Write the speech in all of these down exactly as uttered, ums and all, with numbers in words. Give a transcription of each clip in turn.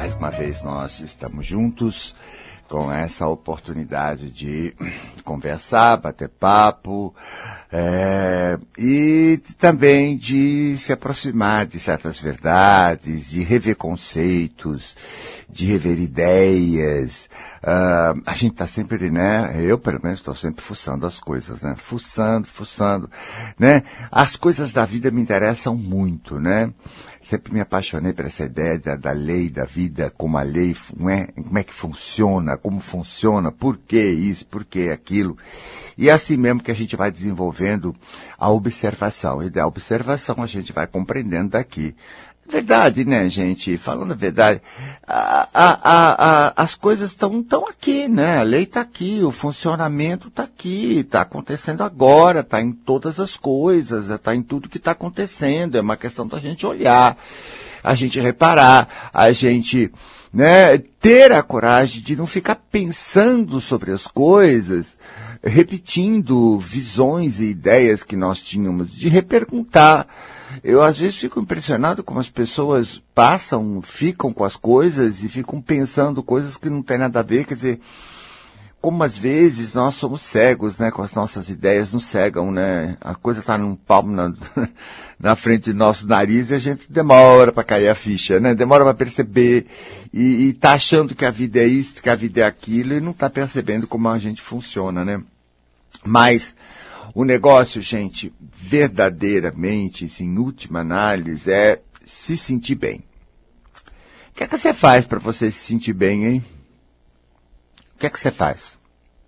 Mais uma vez nós estamos juntos com essa oportunidade de conversar, bater papo, é, e também de se aproximar de certas verdades, de rever conceitos, de rever ideias. Uh, a gente está sempre, né, eu pelo menos estou sempre fuçando as coisas, né, fuçando, fuçando, né, as coisas da vida me interessam muito, né. Sempre me apaixonei por essa ideia da, da lei da vida, como a lei, não é? Como é que funciona, como funciona, por que isso, por que aquilo. E é assim mesmo que a gente vai desenvolvendo a observação. E da observação a gente vai compreendendo daqui. Verdade, né, gente? Falando a verdade, a, a, a, a, as coisas estão tão aqui, né? A lei está aqui, o funcionamento está aqui, está acontecendo agora, está em todas as coisas, está em tudo que está acontecendo. É uma questão da gente olhar, a gente reparar, a gente, né, ter a coragem de não ficar pensando sobre as coisas, repetindo visões e ideias que nós tínhamos, de reperguntar. Eu, às vezes, fico impressionado como as pessoas passam, ficam com as coisas e ficam pensando coisas que não tem nada a ver. Quer dizer, como às vezes nós somos cegos, né? Com as nossas ideias nos cegam, né? A coisa está num palmo na, na frente do nosso nariz e a gente demora para cair a ficha, né? Demora para perceber e está achando que a vida é isso, que a vida é aquilo e não está percebendo como a gente funciona, né? Mas o negócio, gente, verdadeiramente, em última análise, é se sentir bem. O que é que você faz para você se sentir bem, hein? O que é que você faz?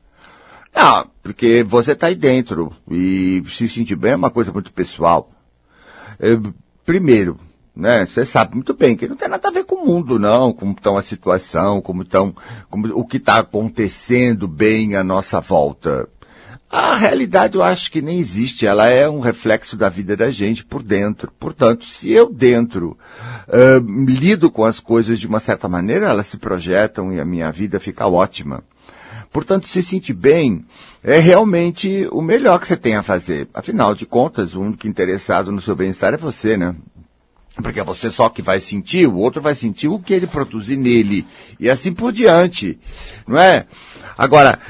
Não, porque você está aí dentro e se sentir bem é uma coisa muito pessoal. Eu, primeiro, né, você sabe muito bem que não tem nada a ver com o mundo, não, como está a situação, como, tão, como o que está acontecendo bem à nossa volta. A realidade eu acho que nem existe, ela é um reflexo da vida da gente por dentro. Portanto, se eu dentro uh, lido com as coisas de uma certa maneira, elas se projetam e a minha vida fica ótima. Portanto, se sentir bem é realmente o melhor que você tem a fazer. Afinal de contas, o único interessado no seu bem-estar é você, né? Porque é você só que vai sentir, o outro vai sentir o que ele produzir nele. E assim por diante, não é? Agora,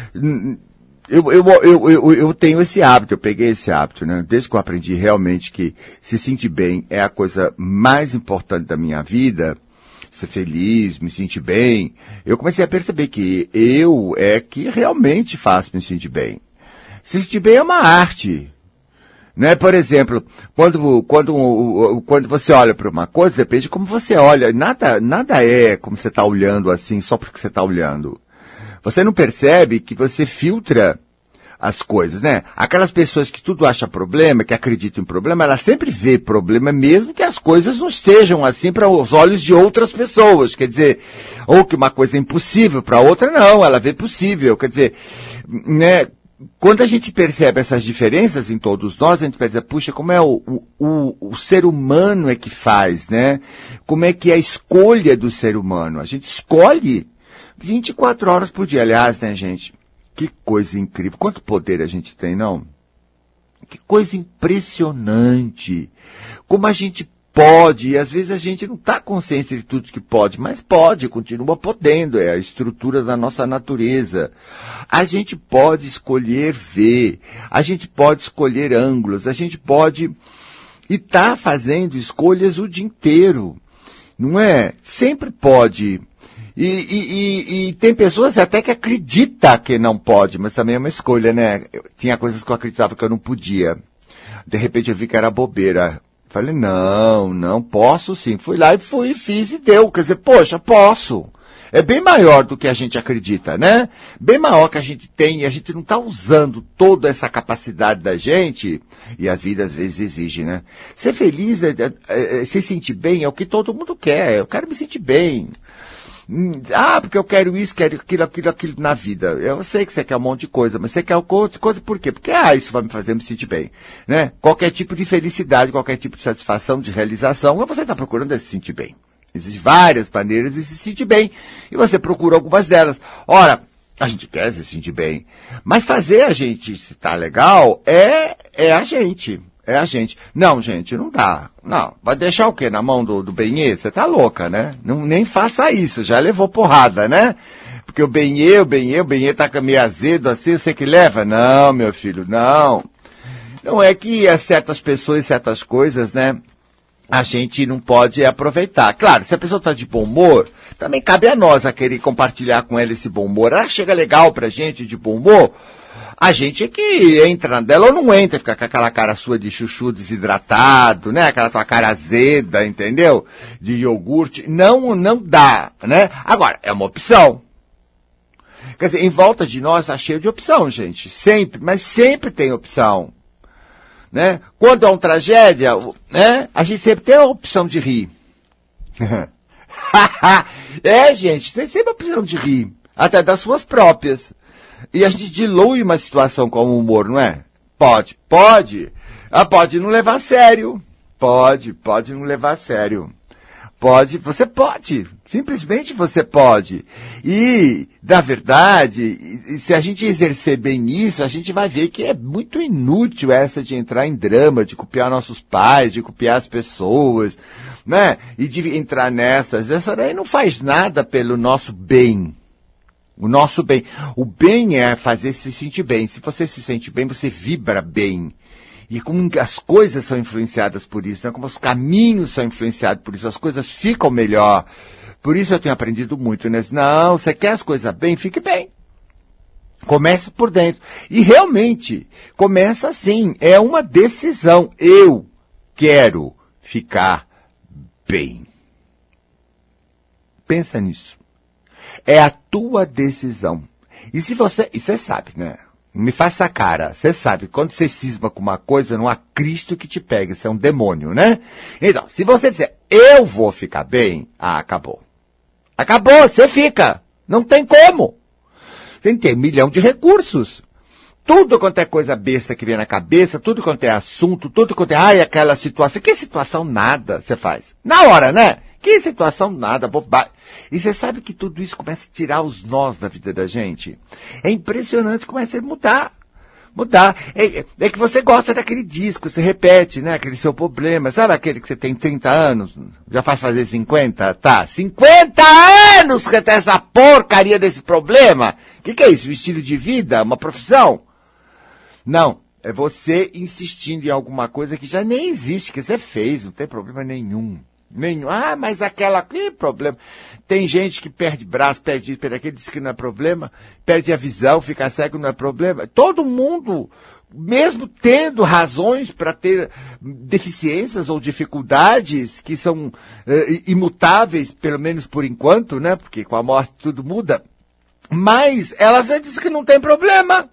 Eu, eu, eu, eu, eu tenho esse hábito, eu peguei esse hábito, né? Desde que eu aprendi realmente que se sentir bem é a coisa mais importante da minha vida, ser feliz, me sentir bem, eu comecei a perceber que eu é que realmente faço me sentir bem. Se sentir bem é uma arte, né? Por exemplo, quando, quando, quando você olha para uma coisa, depende de como você olha, nada, nada é como você está olhando assim, só porque você está olhando. Você não percebe que você filtra as coisas, né? Aquelas pessoas que tudo acha problema, que acreditam em problema, ela sempre vê problema, mesmo que as coisas não estejam assim para os olhos de outras pessoas. Quer dizer, ou que uma coisa é impossível para outra, não, ela vê possível. Quer dizer, né? Quando a gente percebe essas diferenças em todos nós, a gente percebe, puxa, como é o, o, o ser humano é que faz, né? Como é que é a escolha do ser humano? A gente escolhe vinte e quatro horas por dia. Aliás, né, gente? Que coisa incrível. Quanto poder a gente tem, não? Que coisa impressionante. Como a gente pode, e às vezes a gente não está consciente de tudo que pode, mas pode, continua podendo, é a estrutura da nossa natureza. A gente pode escolher ver, a gente pode escolher ângulos, a gente pode e está fazendo escolhas o dia inteiro, não é? Sempre pode. E, e, e, e tem pessoas até que acreditam que não pode, mas também é uma escolha, né? Eu, tinha coisas que eu acreditava que eu não podia. De repente eu vi que era bobeira. Falei, não, não, posso sim. Fui lá e fui, fiz e deu. Quer dizer, poxa, posso. É bem maior do que a gente acredita, né? Bem maior que a gente tem e a gente não está usando toda essa capacidade da gente. E a vida às vezes exige, né? Ser feliz, é, é, é, se sentir bem é o que todo mundo quer. Eu quero me sentir bem. Ah, porque eu quero isso, quero aquilo, aquilo, aquilo na vida. Eu sei que você quer um monte de coisa, mas você quer outra coisa por quê? Porque, ah, isso vai me fazer me sentir bem, né? Qualquer tipo de felicidade, qualquer tipo de satisfação, de realização, você está procurando é se sentir bem. Existem várias maneiras de se sentir bem, e você procura algumas delas. Ora, a gente quer se sentir bem, mas fazer a gente estar legal é, é a gente. É a gente. Não, gente, não dá. Não, vai deixar o quê? Na mão do, do Benê? Você tá louca, né? Não, nem faça isso, já levou porrada, né? Porque o Benê, o Benê, o Benê tá meio azedo assim, você que leva? Não, meu filho, não. Não é que é certas pessoas, certas coisas, né? A gente não pode aproveitar. Claro, se a pessoa está de bom humor, também cabe a nós a querer compartilhar com ela esse bom humor. Ela chega legal pra gente, de bom humor, a gente é que entra dela ou não entra, fica com aquela cara sua de chuchu desidratado, né? Aquela sua cara azeda, entendeu? De iogurte. Não, não dá, né? Agora, é uma opção. Quer dizer, em volta de nós está cheio de opção, gente. Sempre, mas sempre tem opção. Né? Quando é uma tragédia, né? A gente sempre tem a opção de rir. É, gente, tem sempre a opção de rir. Até das suas próprias. E a gente dilui uma situação com o humor, não é? Pode, pode. Ah, pode não levar a sério. Pode, pode não levar a sério. Pode, você pode. Simplesmente você pode. E, na verdade, se a gente exercer bem isso, a gente vai ver que é muito inútil essa de entrar em drama, de copiar nossos pais, de copiar as pessoas, né? E de entrar nessas. Essa daí não faz nada pelo nosso bem. O nosso bem. O bem é fazer se sentir bem. Se você se sente bem, você vibra bem. E como as coisas são influenciadas por isso, né? Como os caminhos são influenciados por isso, as coisas ficam melhor. Por isso eu tenho aprendido muito, né? Não, você quer as coisas bem, fique bem. Comece por dentro. E realmente, começa assim, é uma decisão. Eu quero ficar bem. Pensa nisso. É a tua decisão. E se você, e você sabe, né? Me faça cara, você sabe, quando você cisma com uma coisa, não há Cristo que te pegue, você é um demônio, né? Então, se você disser, eu vou ficar bem, ah, acabou. Acabou, você fica. Não tem como. Você tem um milhão de recursos. Tudo quanto é coisa besta que vem na cabeça, tudo quanto é assunto, tudo quanto é, ai, aquela situação. Que situação nada você faz. Na hora, né? Que situação nada, bobagem. E você sabe que tudo isso começa a tirar os nós da vida da gente. É impressionante, começa a mudar. Mudar. É, é que você gosta daquele disco, você repete, né? Aquele seu problema. Sabe aquele que você tem trinta anos? Já faz fazer cinquenta? Tá. cinquenta anos que tem essa porcaria desse problema? O que, que é isso? Um estilo de vida? Uma profissão? Não. É você insistindo em alguma coisa que já nem existe, que você fez, não tem problema nenhum. Nenhum. Ah, mas aquela... Que problema? Tem gente que perde braço, perde isso, perde aquilo, diz que não é problema, perde a visão, fica cego, não é problema. Todo mundo, mesmo tendo razões para ter deficiências ou dificuldades que são eh, imutáveis, pelo menos por enquanto, né? Porque com a morte tudo muda. Mas elas dizem que não tem problema.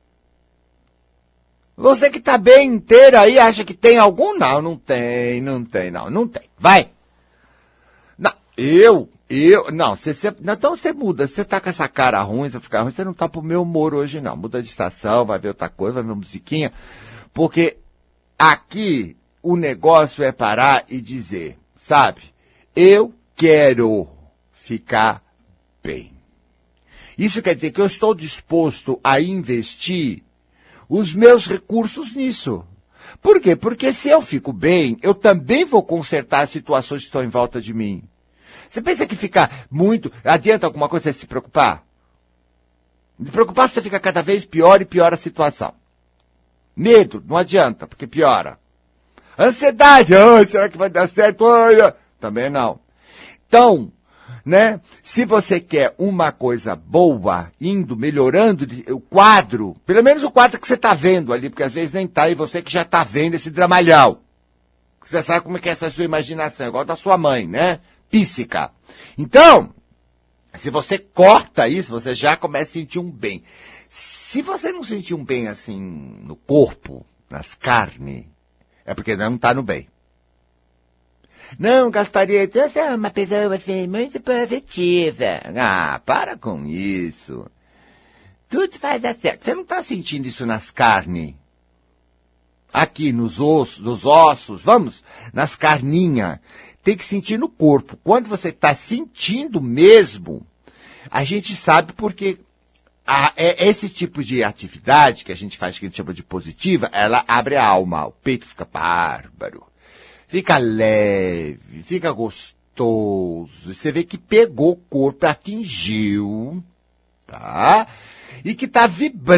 Você que está bem inteiro aí, acha que tem algum? Não, não tem, não tem, não, não tem. Vai. Não, eu, eu, não, você, você, então você muda, você tá com essa cara ruim, você fica ruim, você não tá pro meu humor hoje não. Muda de estação, vai ver outra coisa, vai ver uma musiquinha, porque aqui o negócio é parar e dizer, sabe, eu quero ficar bem. Isso quer dizer que eu estou disposto a investir os meus recursos nisso. Por quê? Porque se eu fico bem, eu também vou consertar as situações que estão em volta de mim. Você pensa que ficar muito... Adianta alguma coisa você se preocupar? Se preocupar, você fica cada vez pior e pior a situação. Medo, não adianta, porque piora. Ansiedade, oh, será que vai dar certo? Olha, também não. Então... Né? Se você quer uma coisa boa, indo, melhorando o quadro, pelo menos o quadro que você está vendo ali, porque às vezes nem está, e você que já está vendo esse dramalhão. Você sabe como é que é essa sua imaginação, igual da sua mãe, né? Píssica. Então, se você corta isso, você já começa a sentir um bem. Se você não sentir um bem assim no corpo, nas carnes, é porque não está no bem. Não, Gasparito, você é uma pessoa assim, muito positiva. Ah, para com isso. Tudo vai dar certo. Você não está sentindo isso nas carnes? Aqui, nos ossos, nos ossos, vamos, nas carninhas. Tem que sentir no corpo. Quando você está sentindo mesmo, a gente sabe porque a, é, esse tipo de atividade que a gente faz, que a gente chama de positiva, ela abre a alma, o peito fica bárbaro, fica leve, fica gostoso, você vê que pegou o corpo, atingiu, tá? E que está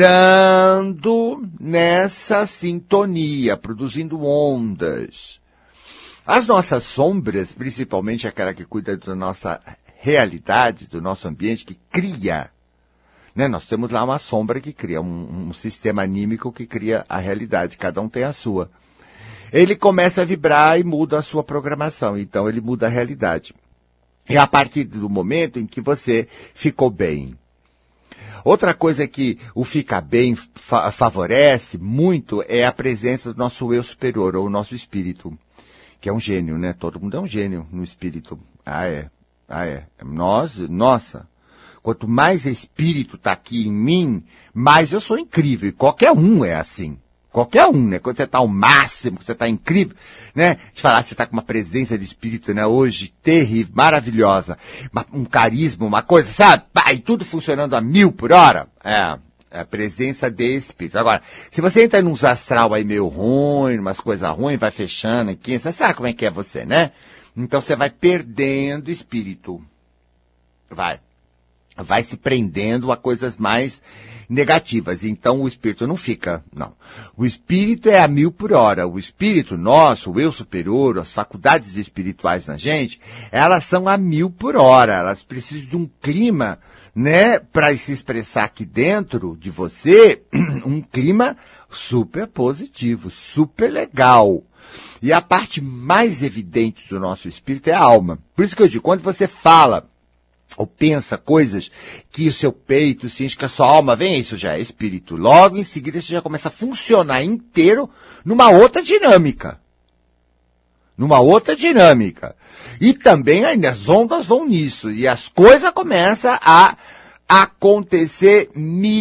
vibrando nessa sintonia, produzindo ondas. As nossas sombras, principalmente aquela que cuida da nossa realidade, do nosso ambiente, que cria, né? Nós temos lá uma sombra que cria, um, um sistema anímico que cria a realidade, cada um tem a sua. Ele começa a vibrar e muda a sua programação, então ele muda a realidade. E a partir do momento em que você ficou bem. Outra coisa que o ficar bem fa- favorece muito é a presença do nosso eu superior, ou o nosso espírito, que é um gênio, né? Todo mundo é um gênio no espírito. Ah, é. Ah, é. Nós, nossa, quanto mais espírito está aqui em mim, mais eu sou incrível. E qualquer um é assim. Qualquer um, né? Quando você está ao máximo, você está incrível, né? De falar que você está com uma presença de espírito, né? Hoje, terrível, maravilhosa. Uma, um carisma, uma coisa, sabe? Pá, e tudo funcionando a mil por hora. É, é a presença de espírito. Agora, se você entra nos astral aí meio ruim, umas coisas ruins, vai fechando aqui, você sabe como é que é você, né? Então você vai perdendo espírito. Vai. Vai se prendendo a coisas mais negativas. Então o espírito não fica, não. O espírito é a mil por hora. O espírito nosso, o eu superior, as faculdades espirituais na gente, elas são a mil por hora. Elas precisam de um clima, né, para se expressar aqui dentro de você, um clima super positivo, super legal. E a parte mais evidente do nosso espírito é a alma. Por isso que eu digo, quando você fala ou pensa coisas que o seu peito sente, que a sua alma vem, isso já é espírito. Logo em seguida você já começa a funcionar inteiro numa outra dinâmica. Numa outra dinâmica. E também ainda as ondas vão nisso. E as coisas começam a acontecer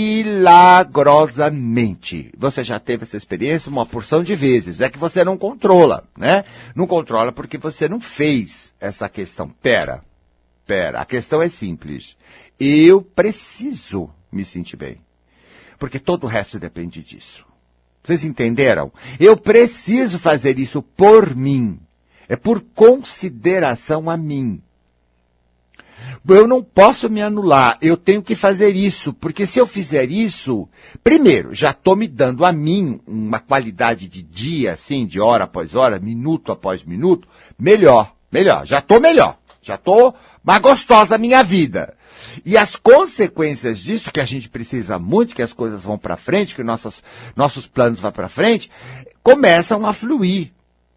milagrosamente. Você já teve essa experiência uma porção de vezes. É que você não controla, né? Não controla porque você não fez essa questão. Pera. Pera, a questão é simples. Eu preciso me sentir bem. Porque todo o resto depende disso. Vocês entenderam? Eu preciso fazer isso por mim. É por consideração a mim. Eu não posso me anular. Eu tenho que fazer isso. Porque se eu fizer isso, primeiro, já estou me dando a mim uma qualidade de dia, assim, de hora após hora, minuto após minuto, melhor. Melhor. Já estou melhor. Já estou mais gostosa a minha vida. E as consequências disso, que a gente precisa muito, que as coisas vão para frente, que nossos, nossos planos vão para frente, começam a fluir.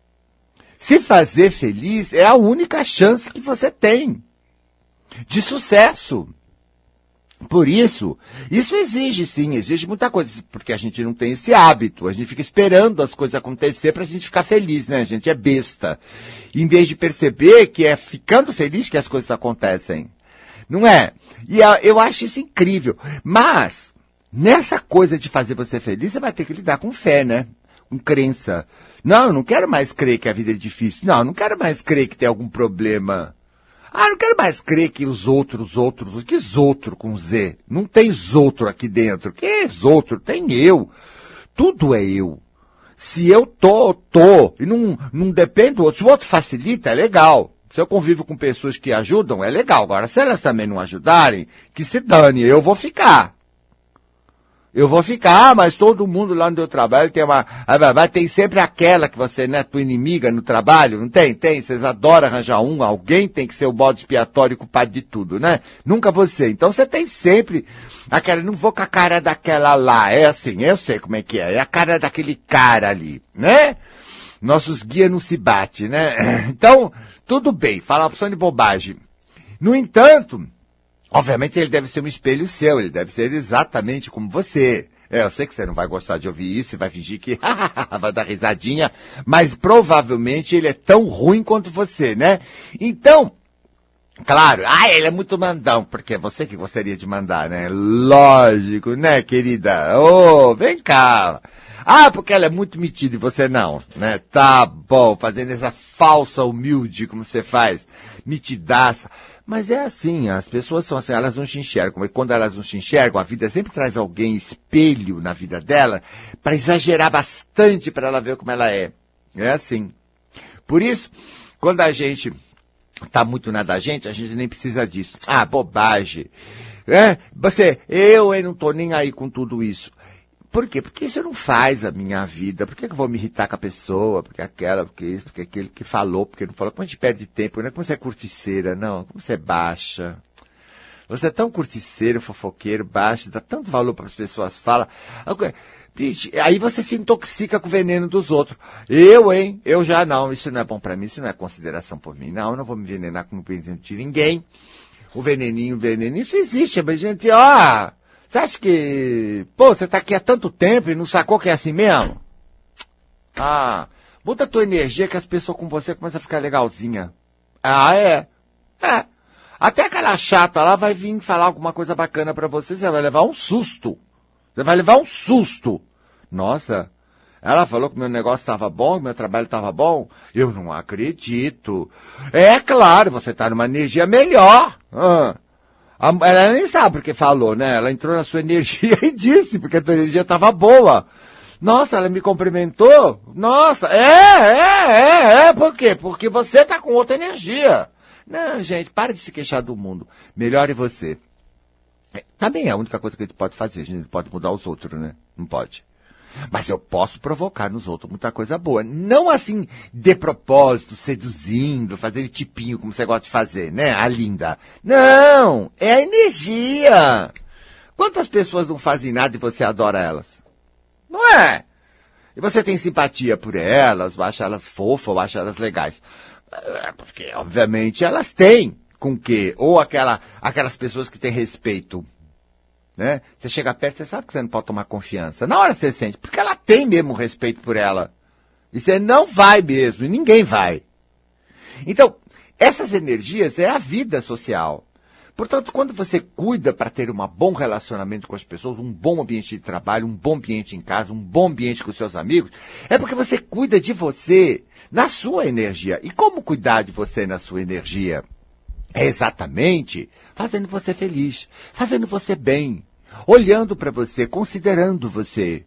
Se fazer feliz é a única chance que você tem de sucesso. Por isso, isso exige sim, exige muita coisa, porque a gente não tem esse hábito, a gente fica esperando as coisas acontecer pra gente ficar feliz, né? A gente é besta. Em vez de perceber que é ficando feliz que as coisas acontecem. Não é? E eu acho isso incrível. Mas, nessa coisa de fazer você feliz, você vai ter que lidar com fé, né? Com crença. Não, eu não quero mais crer que a vida é difícil. Não, eu não quero mais crer que tem algum problema. Ah, não quero mais crer que os outros, outros, que outro com Z? Não tem outro aqui dentro. Que outro? Tem eu. Tudo é eu. Se eu tô, tô. E não, não depende do outro. Se o outro facilita, é legal. Se eu convivo com pessoas que ajudam, é legal. Agora, se elas também não ajudarem, que se dane, eu vou ficar. Eu vou ficar, ah, mas todo mundo lá no meu trabalho tem uma... Tem sempre aquela que você, né, tua inimiga no trabalho, não tem? Tem, vocês adoram arranjar um, alguém tem que ser o bode expiatório culpado de tudo, né? Nunca você. Então você tem sempre aquela, não vou com a cara daquela lá, é assim, eu sei como é que é, é a cara daquele cara ali, né? Nossos guias não se batem, né? Então, tudo bem, fala uma opção de bobagem. No entanto... Obviamente ele deve ser um espelho seu, ele deve ser exatamente como você. É, eu sei que você não vai gostar de ouvir isso e vai fingir que vai dar risadinha, mas provavelmente ele é tão ruim quanto você, né? Então, claro, ah, ele é muito mandão, porque é você que gostaria de mandar, né? Lógico, né, querida? Ô, oh, vem cá. Ah, porque ela é muito metida e você não, né? Tá bom, fazendo essa falsa humilde como você faz, metidaça. Mas é assim, as pessoas são assim, elas não te enxergam. E quando elas não te enxergam, a vida sempre traz alguém espelho na vida dela para exagerar bastante para ela ver como ela é. É assim. Por isso, quando a gente tá muito na da gente, a gente nem precisa disso. Ah, bobagem. É, você, eu, eu não tô nem aí com tudo isso. Por quê? Porque isso não faz a minha vida. Por que eu vou me irritar com a pessoa? Porque aquela, porque isso, porque aquele que falou, porque não falou. Como a gente perde tempo, não é como você é curticeira, não. Como você é baixa. Você é tão curticeiro, fofoqueiro, baixo, dá tanto valor para as pessoas falam. Aí você se intoxica com o veneno dos outros. Eu, hein? Eu já não. Isso não é bom para mim, isso não é consideração por mim. Não, eu não vou me envenenar com o veneno de ninguém. O veneninho, o veneninho, isso existe, mas gente, ó, você acha que, pô, você tá aqui há tanto tempo e não sacou que é assim mesmo? Ah, muda a tua energia que as pessoas com você começam a ficar legalzinha. Ah, é? É. Até aquela chata lá vai vir falar alguma coisa bacana pra você, você vai levar um susto. Você vai levar um susto. Nossa, ela falou que meu negócio estava bom, que meu trabalho estava bom. Eu não acredito. É claro, você está numa energia melhor. Ah. Ela nem sabe porque falou, né? Ela entrou na sua energia e disse, porque a tua energia estava boa. Nossa, ela me cumprimentou? Nossa, é, é, é, é. Por quê? Porque você está com outra energia. Não, gente, para de se queixar do mundo. Melhore você. Também é a única coisa que a gente pode fazer. A gente pode mudar os outros, né? Não pode. Mas eu posso provocar nos outros muita coisa boa. Não assim, de propósito, seduzindo, fazendo tipinho, como você gosta de fazer, né? A linda. Não! É a energia! Quantas pessoas não fazem nada e você adora elas? Não é? E você tem simpatia por elas, ou acha elas fofas, ou acha elas legais. Porque, obviamente, elas têm com que, ou aquela, aquelas pessoas que têm respeito. Né? Você chega perto, você sabe que você não pode tomar confiança. Na hora você sente, porque ela tem mesmo respeito por ela. E você não vai mesmo, e ninguém vai. Então, essas energias é a vida social. Portanto, quando você cuida para ter um bom relacionamento com as pessoas, um bom ambiente de trabalho, um bom ambiente em casa, um bom ambiente com seus amigos, é porque você cuida de você na sua energia. E como cuidar de você na sua energia? É exatamente fazendo você feliz, fazendo você bem, olhando para você, considerando você.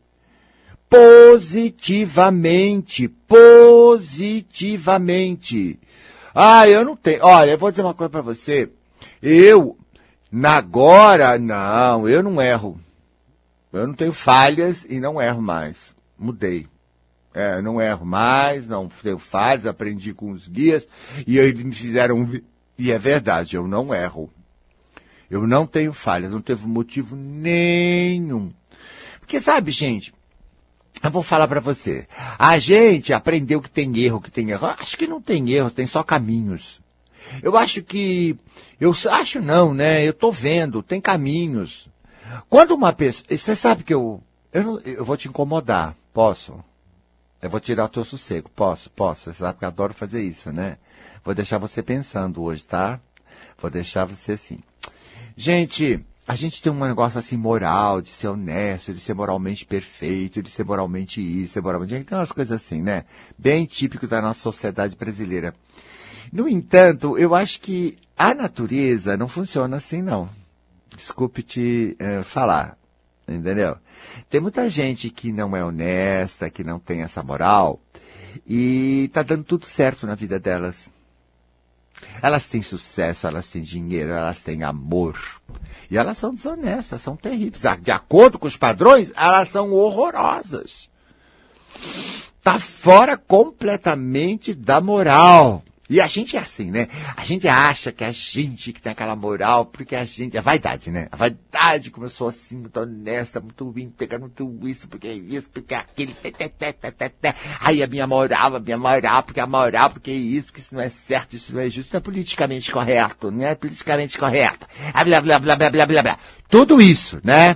Positivamente, positivamente. Ah, eu não tenho. Olha, eu vou dizer uma coisa para você. Eu, na agora, não, eu não erro. Eu não tenho falhas e não erro mais. Mudei. É, eu não erro mais, não tenho falhas, aprendi com os guias e eles me fizeram... E é verdade, eu não erro. Eu não tenho falhas, não teve motivo nenhum. Porque sabe, gente, eu vou falar para você. A gente aprendeu que tem erro, que tem erro. Eu acho que não tem erro, tem só caminhos. Eu acho que... Eu acho não, né? Eu tô vendo, tem caminhos. Quando uma pessoa... Você sabe que eu... Eu, não, eu vou te incomodar, posso? Eu vou tirar o teu sossego, posso? Posso. Você sabe que eu adoro fazer isso, né? Vou deixar você pensando hoje, tá? Vou deixar você assim. Gente, a gente tem um negócio assim moral, de ser honesto, de ser moralmente perfeito, de ser moralmente isso, ser moralmente... A gente tem umas coisas assim, né? Bem típico da nossa sociedade brasileira. No entanto, eu acho que a natureza não funciona assim, não. Desculpe te uh, falar, entendeu? Tem muita gente que não é honesta, que não tem essa moral, e tá dando tudo certo na vida delas. Elas têm sucesso, elas têm dinheiro, elas têm amor. E elas são desonestas, são terríveis. De acordo com os padrões, elas são horrorosas. Tá fora completamente da moral. E a gente é assim, né? A gente acha que a gente que tem aquela moral, porque a gente... A vaidade, né? A vaidade começou assim, muito honesta, muito íntegra, muito isso, porque isso, porque aquele... Aí a minha moral, a minha moral, porque a moral, porque isso, porque isso não é certo, isso não é justo, não é politicamente correto, não é politicamente correto. Blá, blá, blá, blá, blá, blá, blá. Tudo isso, né?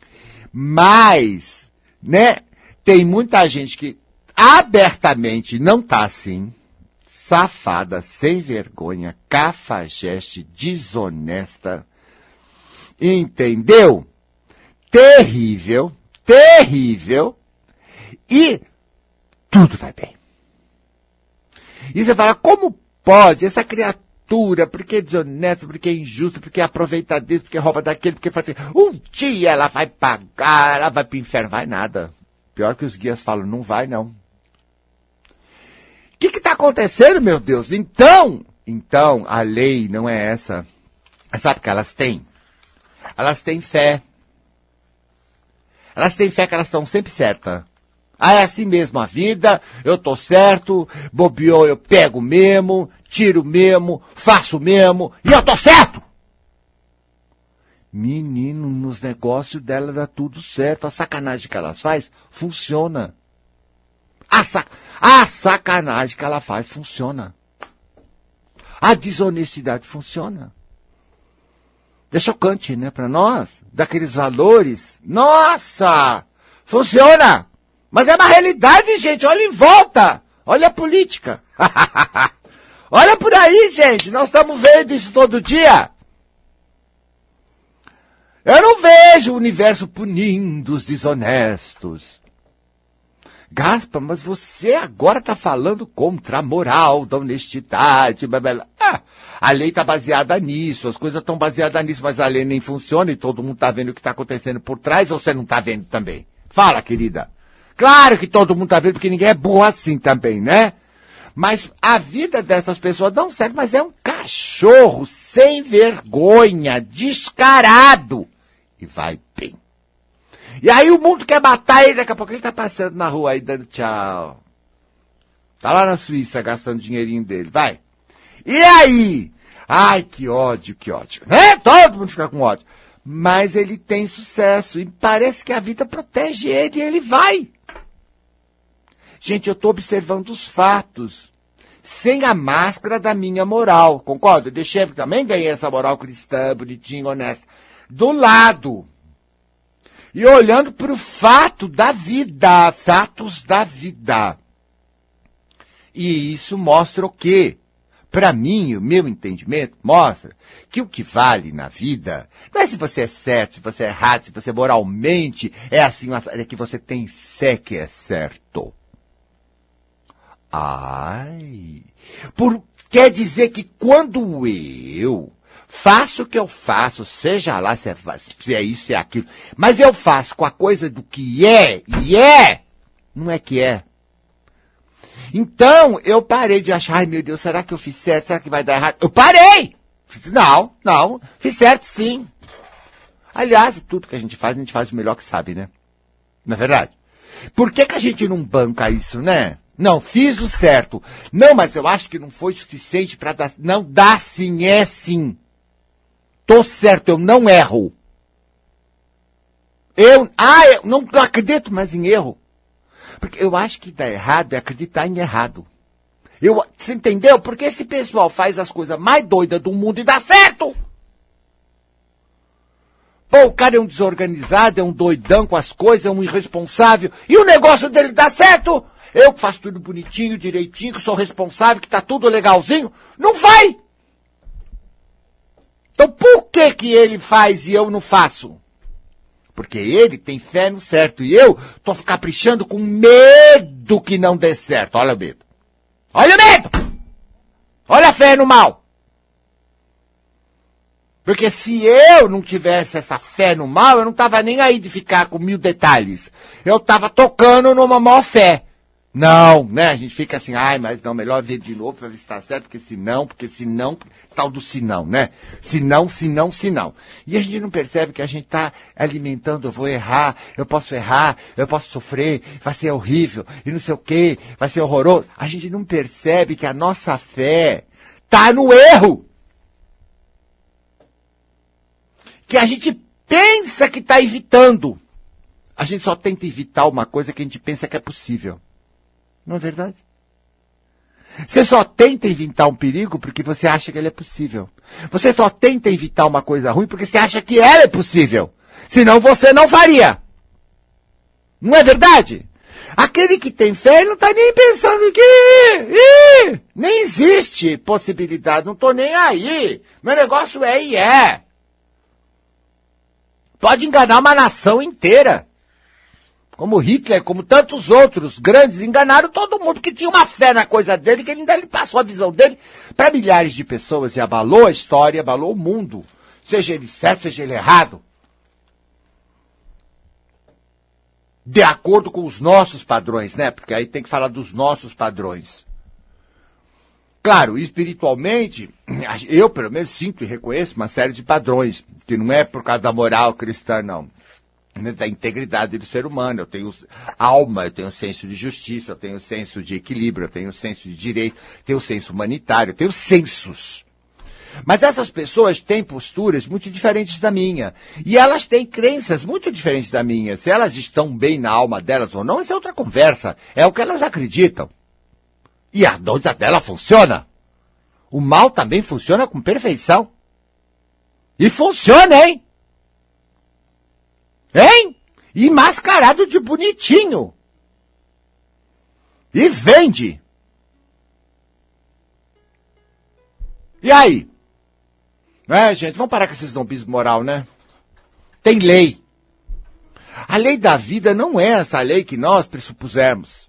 Mas, né? Tem muita gente que abertamente não tá assim. Safada, sem vergonha, cafajeste, desonesta, entendeu? Terrível, terrível, e tudo vai bem. E você fala, como pode essa criatura criatura, porque é desonesta, porque é injusta, porque é aproveitadista, porque rouba daquele, porque faz assim, um dia ela vai pagar, ela vai pro inferno, vai nada. Pior que os guias falam, não vai não. O que que tá acontecendo, meu Deus? Então, então, a lei não é essa. Sabe o que elas têm? Elas têm fé. Elas têm fé que elas estão sempre certas. Ah, é assim mesmo a vida, eu tô certo, bobeou, eu pego mesmo, tiro mesmo, faço mesmo, e eu tô certo! Menino, nos negócios dela dá tudo certo, a sacanagem que elas faz, funciona. A, sac... a sacanagem que ela faz, funciona. A desonestidade funciona. É chocante, né, para nós, daqueles valores. Nossa, funciona! Mas é uma realidade, gente. Olha em volta. Olha a política. Olha por aí, gente. Nós estamos vendo isso todo dia. Eu não vejo o universo punindo os desonestos. Gaspa, mas você agora está falando contra a moral da honestidade. Blá, blá, blá. Ah, a lei está baseada nisso, as coisas estão baseadas nisso, mas a lei nem funciona e todo mundo está vendo o que está acontecendo por trás, ou você não está vendo também? Fala, querida. Claro que todo mundo está vendo, porque ninguém é burro assim também, né? Mas a vida dessas pessoas não serve, mas é um cachorro sem vergonha, descarado. E vai bem. E aí o mundo quer matar ele, daqui a pouco ele tá passando na rua aí, dando tchau. Tá lá na Suíça, gastando o dinheirinho dele, vai. E aí? Ai, que ódio, que ódio. Né? Todo mundo fica com ódio. Mas ele tem sucesso e parece que a vida protege ele e ele vai. Gente, eu tô observando os fatos. Sem a máscara da minha moral, concorda? Eu deixei, também ganhei essa moral cristã, bonitinha, honesta. Do lado. E olhando para o fato da vida, fatos da vida. E isso mostra o quê? Para mim, o meu entendimento mostra que o que vale na vida não é se você é certo, se você é errado, se você moralmente é assim, é que você tem fé que é certo. Ai, por, quer dizer que quando eu faço o que eu faço, seja lá se é, se é isso, se é aquilo, mas eu faço com a coisa do que é, e é, não é que é. Então, eu parei de achar, ai meu Deus, será que eu fiz certo? Será que vai dar errado? Eu parei! Não, não, fiz certo sim. Aliás, tudo que a gente faz, a gente faz o melhor que sabe, né? Não é verdade? Por que que a gente não banca isso, né? Não, fiz o certo. Não, mas eu acho que não foi suficiente para dar... Não, dá sim, é sim. Tô certo, eu não erro. Eu... Ah, eu não acredito mais em erro. Porque eu acho que dar errado é acreditar em errado. Eu, você entendeu? Porque esse pessoal faz as coisas mais doidas do mundo e dá certo. Pô, o cara é um desorganizado, é um doidão com as coisas, é um irresponsável. E o negócio dele dá certo? Eu que faço tudo bonitinho, direitinho, que sou responsável, que tá tudo legalzinho. Não vai! Então por que que ele faz e eu não faço? Porque ele tem fé no certo e eu tô caprichando com medo que não dê certo. Olha o medo. Olha o medo! Olha a fé no mal. Porque se eu não tivesse essa fé no mal, eu não tava nem aí de ficar com mil detalhes. Eu tava tocando numa maior fé. Não, né? A gente fica assim, ai, mas não, melhor ver de novo pra ver se tá certo, porque se não, porque se não, tal do se não, né? Se não, se não, se não. E a gente não percebe que a gente tá alimentando, eu vou errar, eu posso errar, eu posso sofrer, vai ser horrível, e não sei o quê, vai ser horroroso. A gente não percebe que a nossa fé tá no erro. Que a gente pensa que tá evitando. A gente só tenta evitar uma coisa que a gente pensa que é possível. Não é verdade? Você só tenta evitar um perigo porque você acha que ele é possível. Você só tenta evitar uma coisa ruim porque você acha que ela é possível. Senão você não faria. Não é verdade? Aquele que tem fé não está nem pensando que ih, nem existe possibilidade. Não estou nem aí. Meu negócio é e é. Pode enganar uma nação inteira. Como Hitler, como tantos outros grandes, enganaram todo mundo que tinha uma fé na coisa dele, que ele ainda ele passou a visão dele para milhares de pessoas e abalou a história, abalou o mundo. Seja ele certo, seja ele errado. De acordo com os nossos padrões, né? Porque aí tem que falar dos nossos padrões. Claro, espiritualmente, eu pelo menos sinto e reconheço uma série de padrões, que não é por causa da moral cristã, não. Da integridade do ser humano, eu tenho alma, eu tenho senso de justiça, eu tenho senso de equilíbrio, eu tenho senso de direito, eu tenho senso humanitário, eu tenho sensos. Mas essas pessoas têm posturas muito diferentes da minha. E elas têm crenças muito diferentes da minha. Se elas estão bem na alma delas ou não, essa é outra conversa. É o que elas acreditam. E a doença dela funciona. O mal também funciona com perfeição. E funciona, hein? Hein? E mascarado de bonitinho. E vende. E aí? É, gente, vamos parar com esse snobismo moral, né? Tem lei. A lei da vida não é essa lei que nós pressupusemos.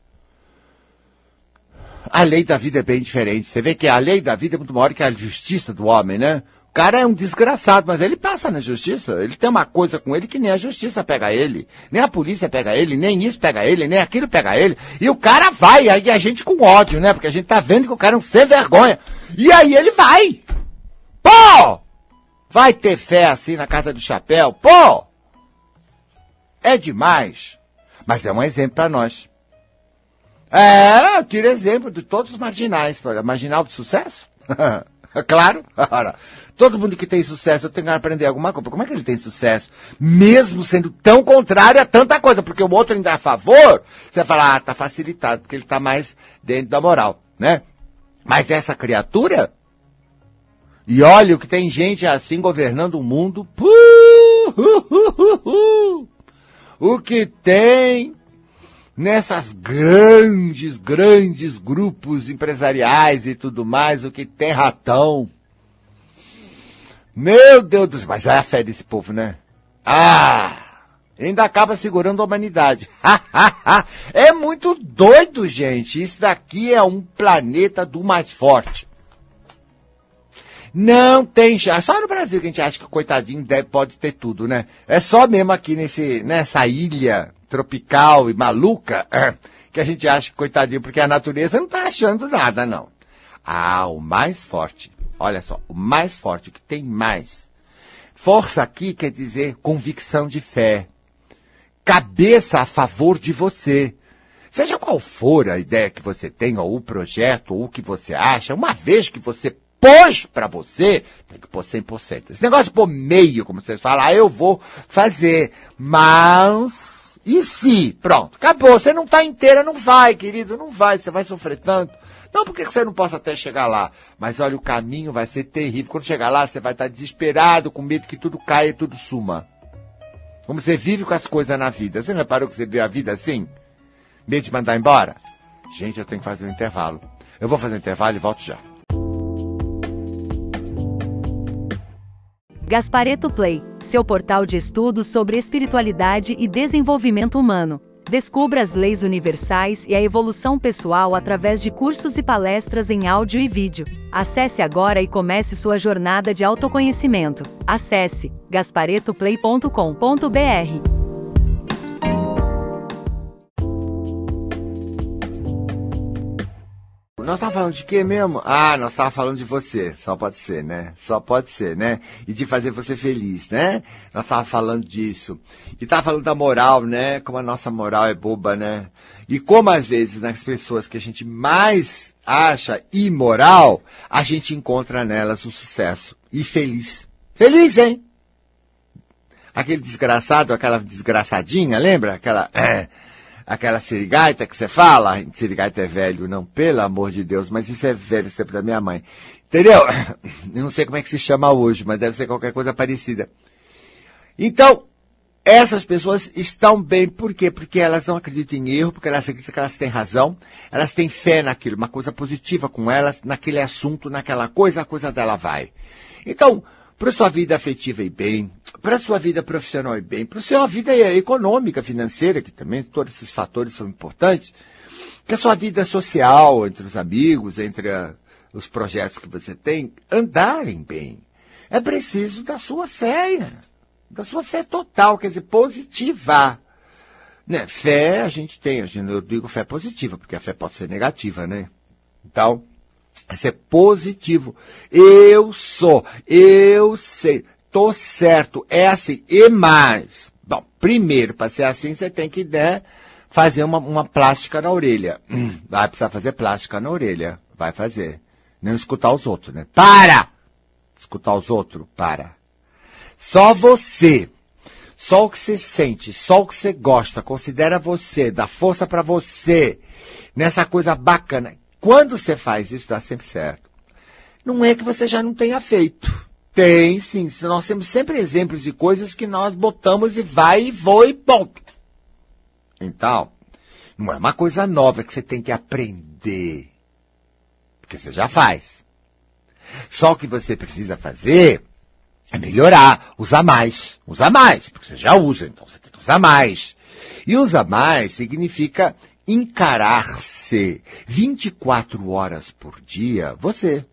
A lei da vida é bem diferente. Você vê que a lei da vida é muito maior que a justiça do homem, né? O cara é um desgraçado, mas ele passa na justiça. Ele tem uma coisa com ele que nem a justiça pega ele, nem a polícia pega ele, nem isso pega ele, nem aquilo pega ele. E o cara vai, aí a gente com ódio, né? Porque a gente tá vendo que o cara é um sem vergonha. E aí ele vai. Pô! Vai ter fé assim na Casa do Chapéu? Pô! É demais. Mas é um exemplo para nós. É, eu tiro exemplo de todos os marginais. Marginal de sucesso? Claro. Ora, todo mundo que tem sucesso, eu tenho que aprender alguma coisa. Como é que ele tem sucesso? Mesmo sendo tão contrário a tanta coisa. Porque o outro ainda é a favor, você vai falar, ah, tá facilitado, porque ele tá mais dentro da moral, né? Mas essa criatura... E olha o que tem gente assim governando o mundo. Puh, uh, uh, uh, uh. O que tem nessas grandes, grandes grupos empresariais e tudo mais, o que tem ratão. Meu Deus do céu, mas é a fé desse povo, né? Ah, ainda acaba segurando a humanidade. É muito doido, gente. Isso daqui é um planeta do mais forte. Não tem chance. Só no Brasil que a gente acha que o coitadinho deve, pode ter tudo, né? É só mesmo aqui nesse, nessa ilha tropical e maluca que a gente acha que coitadinho, porque a natureza não tá achando nada, não. Ah, o mais forte. Olha só, o mais forte, o que tem mais. Força aqui quer dizer convicção de fé. Cabeça a favor de você. Seja qual for a ideia que você tem, ou o projeto, ou o que você acha, uma vez que você pôs pra você, tem que pôr cem por cento. Esse negócio de pôr meio, como vocês falam, ah, eu vou fazer, mas... E se? Pronto, acabou. Você não tá inteira, não vai, querido, não vai, você vai sofrer tanto. Não porque você não possa até chegar lá, mas olha, o caminho vai ser terrível. Quando chegar lá, você vai estar desesperado, com medo que tudo caia e tudo suma. Como você vive com as coisas na vida. Você não reparou que você vê a vida assim? Medo de mandar embora? Gente, eu tenho que fazer um intervalo. Eu vou fazer um intervalo e volto já. Gasparetto Play, seu portal de estudos sobre espiritualidade e desenvolvimento humano. Descubra as leis universais e a evolução pessoal através de cursos e palestras em áudio e vídeo. Acesse agora e comece sua jornada de autoconhecimento. Acesse gasparetto play ponto com ponto b r. Nós estávamos falando de quê mesmo? Ah, nós estávamos falando de você. Só pode ser, né? Só pode ser, né? E de fazer você feliz, né? Nós estávamos falando disso. E estava falando da moral, né? Como a nossa moral é boba, né? E como às vezes nas pessoas que a gente mais acha imoral, a gente encontra nelas o sucesso. E feliz. Feliz, hein? Aquele desgraçado, aquela desgraçadinha, lembra? Aquela... É, aquela sirigaita que você fala, sirigaita é velho, não, pelo amor de Deus, mas isso é velho, sempre da minha mãe. Entendeu? Eu não sei como é que se chama hoje, mas deve ser qualquer coisa parecida. Então, essas pessoas estão bem, por quê? Porque elas não acreditam em erro, porque elas acreditam que elas têm razão, elas têm fé naquilo, uma coisa positiva com elas, naquele assunto, naquela coisa, a coisa dela vai. Então, para sua vida afetiva ir bem, para a sua vida profissional e bem, para a sua vida econômica, financeira, que também todos esses fatores são importantes, que a sua vida social, entre os amigos, entre a, os projetos que você tem, andarem bem. É preciso da sua fé, da sua fé total, quer dizer, positiva. Né? Fé a gente tem, eu digo fé positiva, porque a fé pode ser negativa, né? Então, isso é positivo. Eu sou, eu sei, tô certo, é assim, e mais. Bom, primeiro, para ser assim, você tem que, né, fazer uma, uma plástica na orelha. Hum, vai precisar fazer plástica na orelha, vai fazer. Não escutar os outros, né? Para! Escutar os outros, para. Só você. Só o que você sente, só o que você gosta, considera você, dá força para você, nessa coisa bacana. Quando você faz isso, dá sempre certo. Não é que você já não tenha feito. Tem, sim. Nós temos sempre exemplos de coisas que nós botamos e vai, e voa e ponto. Então, não é uma coisa nova que você tem que aprender. Porque você já faz. Só o que você precisa fazer é melhorar, usar mais, usar mais, porque você já usa, então você tem que usar mais. E usar mais significa encarar-se vinte e quatro horas por dia, você.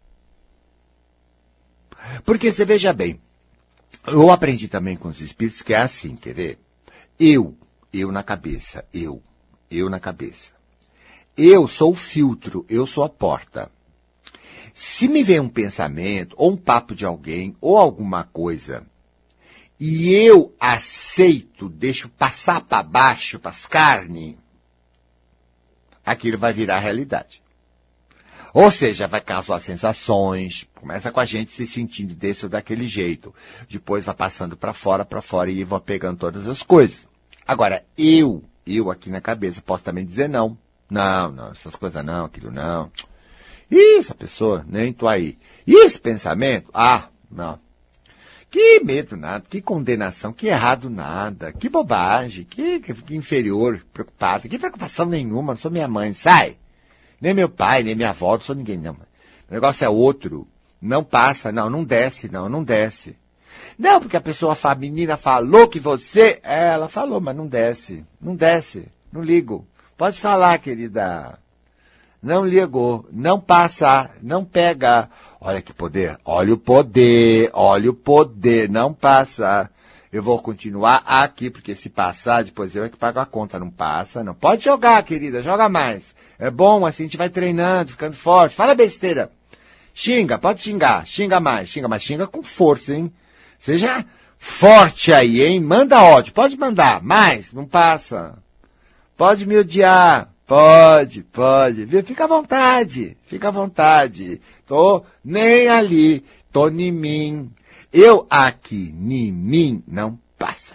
Porque você veja bem, eu aprendi também com os espíritos que é assim, quer ver? Eu, eu na cabeça, eu, eu na cabeça. Eu sou o filtro, eu sou a porta. Se me vem um pensamento, ou um papo de alguém, ou alguma coisa, e eu aceito, deixo passar para baixo, para as carnes, aquilo vai virar realidade. Ou seja, vai causar sensações, começa com a gente se sentindo desse ou daquele jeito, depois vai passando para fora, para fora, e vai pegando todas as coisas. Agora, eu, eu aqui na cabeça, posso também dizer não. Não, não, essas coisas não, aquilo não. Ih, essa pessoa, nem tô aí. E esse pensamento? Ah, não. Que medo nada, que condenação, que errado nada, que bobagem, que, que, que inferior, preocupado, que preocupação nenhuma, não sou minha mãe, sai. Nem meu pai, nem minha avó, não sou ninguém não. O negócio é outro, não passa, não, não desce, não, não desce. Não, porque a pessoa, a menina falou que você, é, ela falou, mas não desce, não desce, não ligo. Pode falar, querida. Não ligou, não passa, não pega. Olha que poder, olha o poder, olha o poder, não passa. Eu vou continuar aqui, porque se passar, depois eu é que pago a conta, não passa, não. Pode jogar, querida, joga mais. É bom, assim a gente vai treinando, ficando forte. Fala besteira. Xinga, pode xingar, xinga mais, xinga mais, xinga com força, hein. Seja forte aí, hein, manda ódio, pode mandar, mais, não passa. Pode me odiar. Pode, pode, viu? Fica à vontade, fica à vontade. Tô nem ali, tô em mim. Eu aqui, em mim, não passa.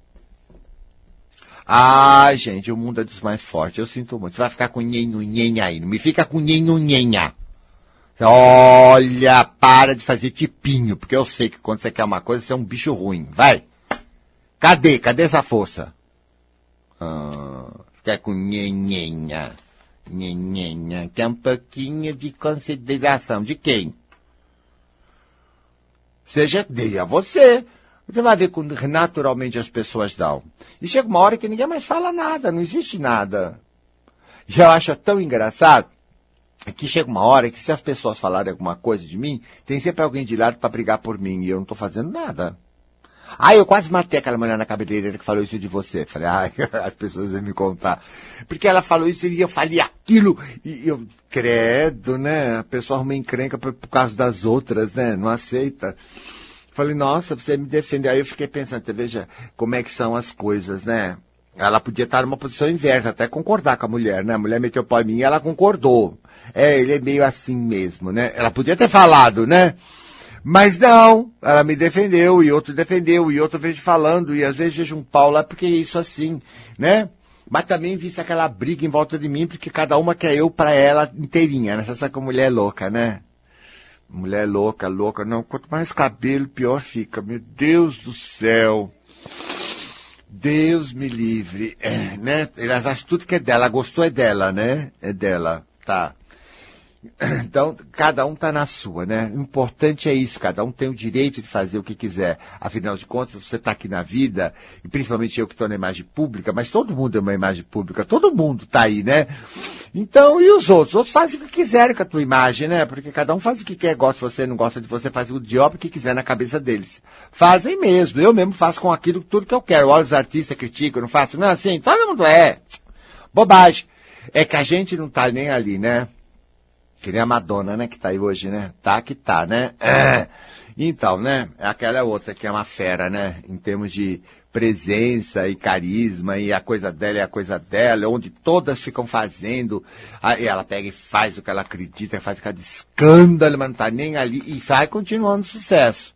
Ah, gente, o mundo é dos mais fortes, eu sinto muito. Você vai ficar com nhenho, nhenha aí, não me fica com nhenho, nhenha. Olha, para de fazer tipinho, porque eu sei que quando você quer uma coisa, você é um bicho ruim. Vai. Cadê? Cadê essa força? Ah... Fica com nhenhenha, nhenhenha, que é um pouquinho de consideração. De quem? Seja dele a você. Você vai ver que naturalmente as pessoas dão. E chega uma hora que ninguém mais fala nada, não existe nada. E eu acho tão engraçado que chega uma hora que se as pessoas falarem alguma coisa de mim, tem sempre alguém de lado para brigar por mim e eu não estou fazendo nada. Ah, eu quase matei aquela mulher na cabeleireira que falou isso de você. Falei, ah, as pessoas iam me contar. Porque ela falou isso e eu falei aquilo. E eu, credo, né? A pessoa arruma encrenca por, por causa das outras, né? Não aceita. Falei, nossa, você me defende. Aí eu fiquei pensando, veja como é que são as coisas, né? Ela podia estar numa posição inversa, até concordar com a mulher, né? A mulher meteu o pau em mim e ela concordou. É, ele é meio assim mesmo, né? Ela podia ter falado, né? Mas não, ela me defendeu, e outro defendeu, e outro veio falando, e às vezes vejo um pau lá, porque é isso assim, né? Mas também vi aquela briga em volta de mim, porque cada uma quer eu pra ela inteirinha, né? Você sabe que a mulher é louca, né? Mulher louca, louca, não, quanto mais cabelo, pior fica, meu Deus do céu. Deus me livre, é, né? Elas acham tudo que é dela, gostou é dela, né? É dela, tá. Então, cada um está na sua, né? O importante é isso, cada um tem o direito de fazer o que quiser. Afinal de contas, você está aqui na vida, e principalmente eu que estou na imagem pública, mas todo mundo é uma imagem pública, todo mundo está aí, né? Então, e os outros? Os outros fazem o que quiserem com a tua imagem, né? Porque cada um faz o que quer, gosta de você, não gosta de você, faz o diabo que quiser na cabeça deles. Fazem mesmo, eu mesmo faço com aquilo tudo que eu quero. Olha os artistas, critico, eu não faço, não é assim, todo mundo é. Bobagem. É que a gente não tá nem ali, né? Que nem a Madonna, né, que tá aí hoje, né? Tá que tá, né? É. Então, né, é aquela outra que é uma fera, né? Em termos de presença e carisma, e a coisa dela é a coisa dela, onde todas ficam fazendo, aí ela pega e faz o que ela acredita, faz cada escândalo, mas não tá nem ali, e vai continuando sucesso.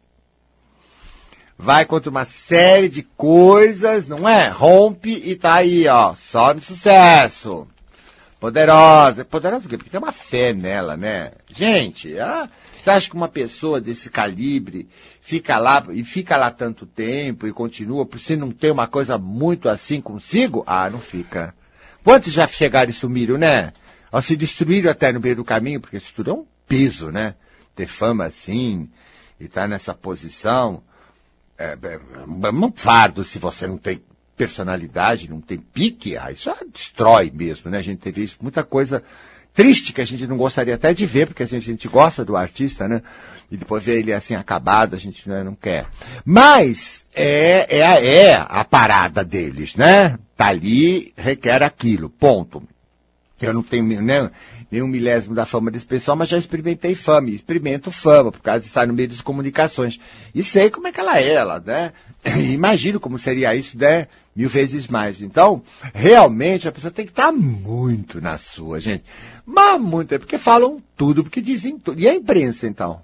Vai contra uma série de coisas, não é? Rompe e tá aí, ó, só no sucesso. Poderosa. Poderosa por quê? Porque tem uma fé nela, né? Gente, ela, você acha que uma pessoa desse calibre fica lá, e fica lá tanto tempo e continua, por se não ter uma coisa muito assim consigo? Ah, não fica. Quantos já chegaram e sumiram, né? Ou se destruíram até no meio do caminho, porque isso tudo é um peso, né? Ter fama assim, e estar tá nessa posição, é, é, é um fardo se você não tem personalidade, não tem pique, ah, isso destrói mesmo, né? A gente teve isso, muita coisa triste que a gente não gostaria até de ver, porque a gente, a gente gosta do artista, né? E depois ver ele assim acabado, a gente né, não quer. Mas é, é, a, é a parada deles, né? Tá ali, requer aquilo, ponto. Eu não tenho né, nenhum milésimo da fama desse pessoal, mas já experimentei fama, e experimento fama, por causa de estar no meio das comunicações. E sei como é que ela é, ela, né? Imagino como seria isso, né? Mil vezes mais. Então, realmente, a pessoa tem que estar muito na sua, gente. Mas muito, é porque falam tudo, porque dizem tudo. E a imprensa, então?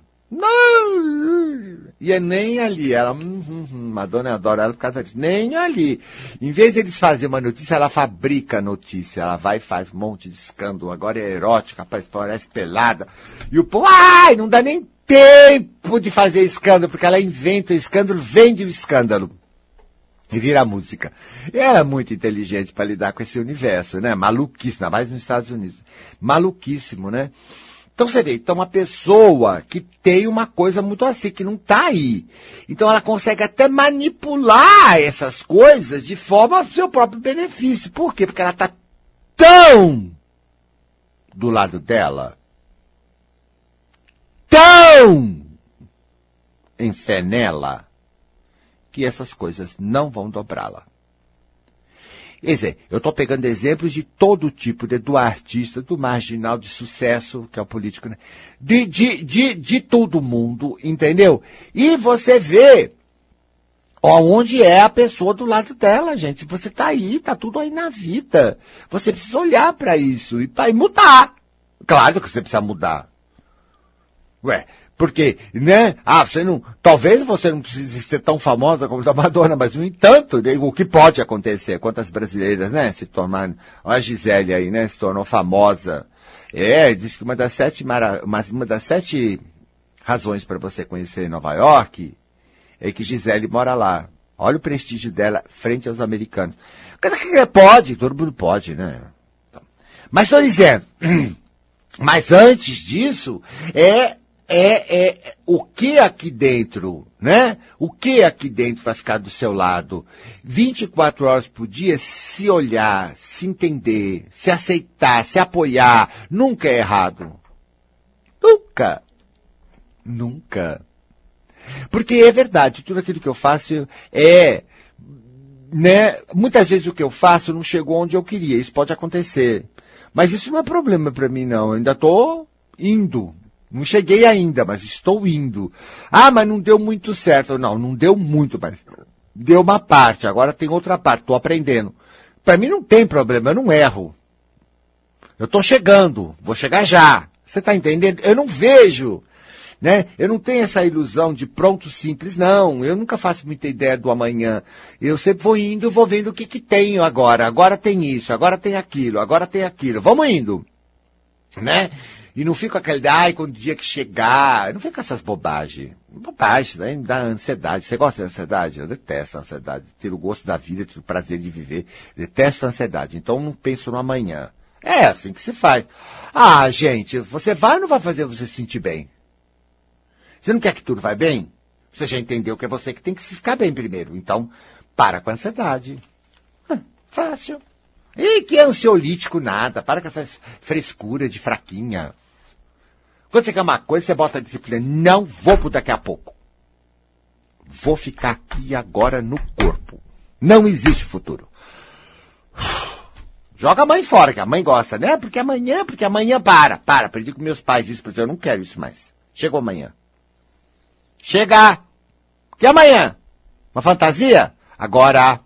Não! E é nem ali. Ela, hum, hum, hum, Madonna adora ela por causa disso. Nem ali. Em vez de eles fazerem uma notícia, ela fabrica a notícia. Ela vai e faz um monte de escândalo. Agora é erótica, parece pelada. E o povo, ai, não dá nem tempo de fazer escândalo, porque ela inventa o escândalo, vende o escândalo. E vira música. E ela é muito inteligente para lidar com esse universo, né? Maluquíssimo, ainda mais nos Estados Unidos. Maluquíssimo, né? Então você vê, então uma pessoa que tem uma coisa muito assim, que não está aí. Então ela consegue até manipular essas coisas de forma ao seu próprio benefício. Por quê? Porque ela está tão do lado dela, tão em fé nela, que essas coisas não vão dobrá-la. Quer dizer, eu estou pegando exemplos de todo tipo, de, do artista, do marginal de sucesso, que é o político, né? de, de, de, de todo mundo, entendeu? E você vê onde é a pessoa do lado dela, gente. Você está aí, está tudo aí na vida. Você precisa olhar para isso e, e mudar. Claro que você precisa mudar. Ué, porque, né? Ah, você não. Talvez você não precise ser tão famosa como a Madonna, mas, no entanto, o que pode acontecer? Quantas brasileiras, né? Se tornaram. Olha a Gisele aí, né? Se tornou famosa. É, diz que uma das sete, mara, uma, uma das sete razões para você conhecer Nova York é que Gisele mora lá. Olha o prestígio dela frente aos americanos. Coisa que pode, todo mundo pode, né? Mas estou dizendo. Mas antes disso, é. É, é o que aqui dentro, né? O que aqui dentro vai ficar do seu lado? vinte e quatro horas por dia, se olhar, se entender, se aceitar, se apoiar, nunca é errado. Nunca. Nunca. Porque é verdade, tudo aquilo que eu faço é, né? Muitas vezes o que eu faço não chegou onde eu queria, isso pode acontecer. Mas isso não é problema para mim, não. Eu ainda estou indo. Não cheguei ainda, mas estou indo. Ah, mas não deu muito certo. Não, não deu muito, mas deu uma parte. Agora tem outra parte, estou aprendendo. Para mim não tem problema, eu não erro. Eu estou chegando, vou chegar já. Você está entendendo? Eu não vejo, né? Eu não tenho essa ilusão de pronto simples, não. Eu nunca faço muita ideia do amanhã. Eu sempre vou indo, vou vendo o que, que tenho agora. Agora tem isso, agora tem aquilo, agora tem aquilo. Vamos indo, né? E não fico aquele, ai, quando o dia que chegar, eu não fico com essas bobagens. Bobagem, daí me dá ansiedade. Você gosta de ansiedade? Eu detesto a ansiedade. Ter o gosto da vida, ter o prazer de viver. Detesto a ansiedade. Então não penso no amanhã. É assim que se faz. Ah, gente, você vai ou não vai fazer você se sentir bem? Você não quer que tudo vá bem? Você já entendeu que é você que tem que se ficar bem primeiro. Então, para com a ansiedade. Hum, fácil. E que ansiolítico nada. Para com essa frescura de fraquinha. Quando você quer uma coisa, você bota a disciplina. Não vou por daqui a pouco. Vou ficar aqui agora no corpo. Não existe futuro. Joga a mãe fora, que a mãe gosta, né? Porque amanhã, porque amanhã para. Para, aprendi com meus pais isso, porque eu não quero isso mais. Chegou amanhã. Chega! Que amanhã? Uma fantasia? Agora.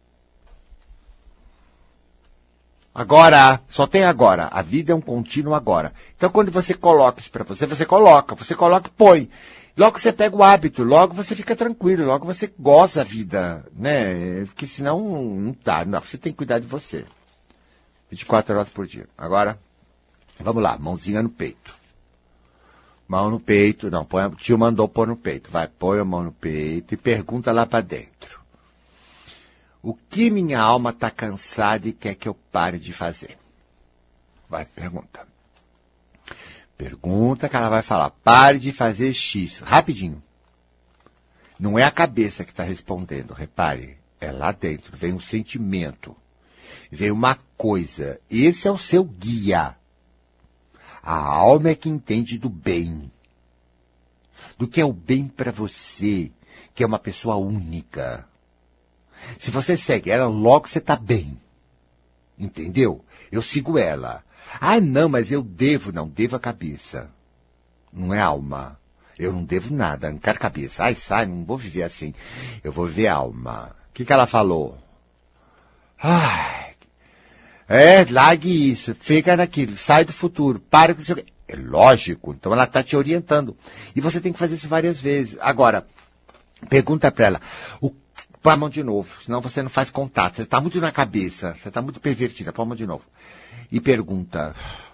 Agora. Só tem agora. A vida é um contínuo agora. Então, quando você coloca isso pra você, você coloca. Você coloca e põe. Logo você pega o hábito. Logo você fica tranquilo. Logo você goza a vida, né? Porque senão não dá. Não, você tem que cuidar de você. vinte e quatro horas por dia. Agora, vamos lá. Mãozinha no peito. Mão no peito, não, põe, o tio mandou pôr no peito. Vai, põe a mão no peito e pergunta lá para dentro. O que minha alma está cansada e quer que eu pare de fazer? Vai, pergunta. Pergunta que ela vai falar. Pare de fazer X. Rapidinho. Não é a cabeça que está respondendo, repare. É lá dentro. Vem um sentimento. Vem uma coisa. Esse é o seu guia. A alma é que entende do bem, do que é o bem para você, que é uma pessoa única. Se você segue ela, logo você está bem. Entendeu? Eu sigo ela. Ah, não, mas eu devo. Não, devo a cabeça. Não é alma. Eu não devo nada, não quero cabeça. Ai, sai, não vou viver assim. Eu vou viver alma. O que, que ela falou? Ai... É, largue isso, fica naquilo, sai do futuro, para com isso. É lógico, então ela está te orientando. E você tem que fazer isso várias vezes. Agora, pergunta para ela, o, põe a mão de novo, senão você não faz contato. Você está muito na cabeça, você está muito pervertida, põe a mão de novo. E pergunta,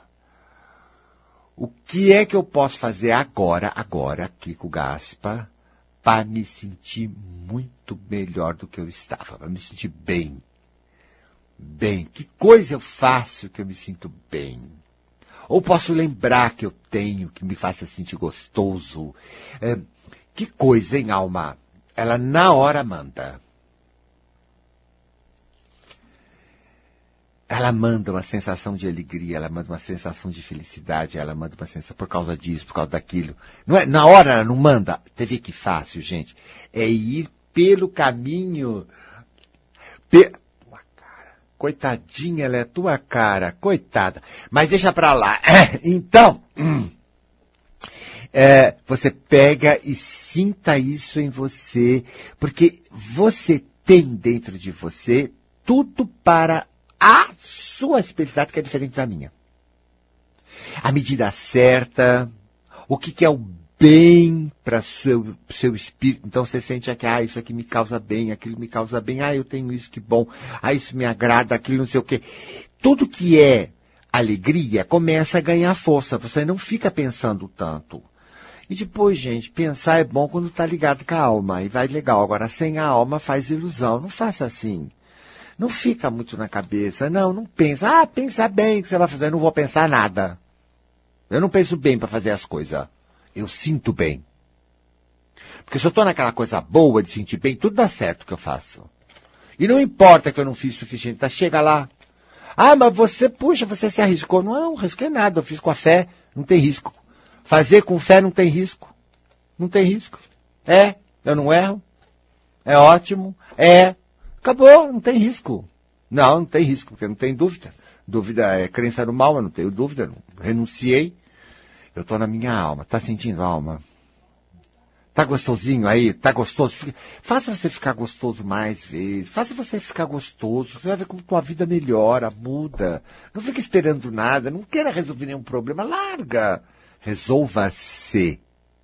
o que é que eu posso fazer agora, agora, aqui com o Gaspa, para me sentir muito melhor do que eu estava, para me sentir bem? Bem, que coisa eu faço que eu me sinto bem? Ou posso lembrar que eu tenho, que me faça sentir gostoso? É, que coisa, hein, alma? Ela na hora manda. Ela manda uma sensação de alegria, ela manda uma sensação de felicidade, ela manda uma sensação por causa disso, por causa daquilo. Não é, na hora ela não manda. Você vê que fácil, gente. É ir pelo caminho... Pe... Coitadinha, ela é tua cara, coitada. Mas deixa pra lá. Então, é, você pega e sinta isso em você, porque você tem dentro de você tudo para a sua espiritualidade, que é diferente da minha. A medida certa, o que, que é o bem para o seu, seu espírito. Então você sente aqui, ah, isso aqui me causa bem, aquilo me causa bem, ah, eu tenho isso, que bom, ah, isso me agrada, aquilo não sei o quê. Tudo que é alegria começa a ganhar força, você não fica pensando tanto. E depois, gente, pensar é bom quando está ligado com a alma, e vai legal. Agora, sem a alma faz ilusão, não faça assim. Não fica muito na cabeça, não, não pensa, ah, pensa bem o que você vai fazer, eu não vou pensar nada. Eu não penso bem para fazer as coisas. Eu sinto bem. Porque se eu estou naquela coisa boa de sentir bem, tudo dá certo o que eu faço. E não importa que eu não fiz o suficiente, tá? Chega lá. Ah, mas você, puxa, você se arriscou. Não, não arrisquei nada, eu fiz com a fé, não tem risco. Fazer com fé não tem risco. Não tem risco. É, eu não erro. É ótimo. É, acabou, não tem risco. Não, não tem risco, porque não tem dúvida. Dúvida é crença no mal, eu não tenho dúvida, não. Renunciei. Eu estou na minha alma. Tá sentindo a alma? Tá gostosinho aí? Tá gostoso? Faça você ficar gostoso mais vezes. Faça você ficar gostoso. Você vai ver como tua vida melhora, muda. Não fica esperando nada. Não queira resolver nenhum problema. Larga. Resolva-se.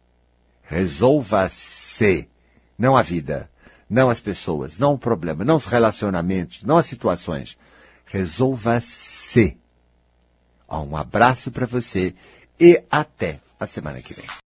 Resolva-se. Não a vida. Não as pessoas. Não o problema. Não os relacionamentos. Não as situações. Resolva-se. Um abraço para você. E até a semana que vem.